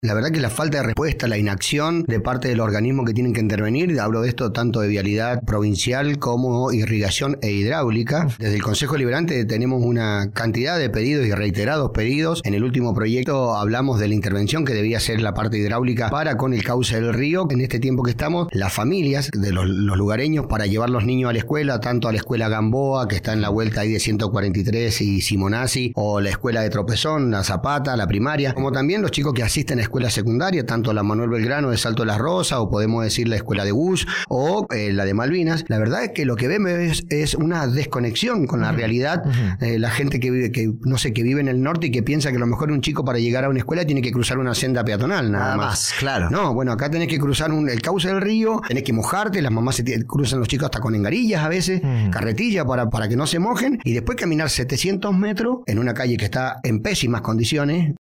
La verdad que la falta de respuesta, la inacción de parte de los organismos que tienen que intervenir, hablo de esto tanto de vialidad provincial como irrigación e hidráulica. Desde el Consejo Deliberante tenemos una cantidad de pedidos y reiterados pedidos. En el último proyecto hablamos de la intervención que debía ser la parte hidráulica para con el cauce del río. En este tiempo que estamos, las familias de los lugareños para llevar los niños a la escuela, tanto a la escuela Gamboa, que está en la vuelta ahí de 143 y Simonazzi, o la escuela de Tropezón, la Zapata, la primaria, como también los chicos que asisten a escuela secundaria, tanto la Manuel Belgrano de Salto de las Rosas, o podemos decir la escuela de Gus, o la de Malvinas. La verdad es que lo que vemos es una desconexión con la realidad. La gente que vive en el norte y que piensa que a lo mejor un chico para llegar a una escuela tiene que cruzar una senda peatonal, nada más. Claro. No, bueno, acá tenés que cruzar el cauce del río, tenés que mojarte, las mamás cruzan los chicos hasta con engarillas a veces, carretilla para que no se mojen, y después caminar 700 metros en una calle que está en pésimas condiciones,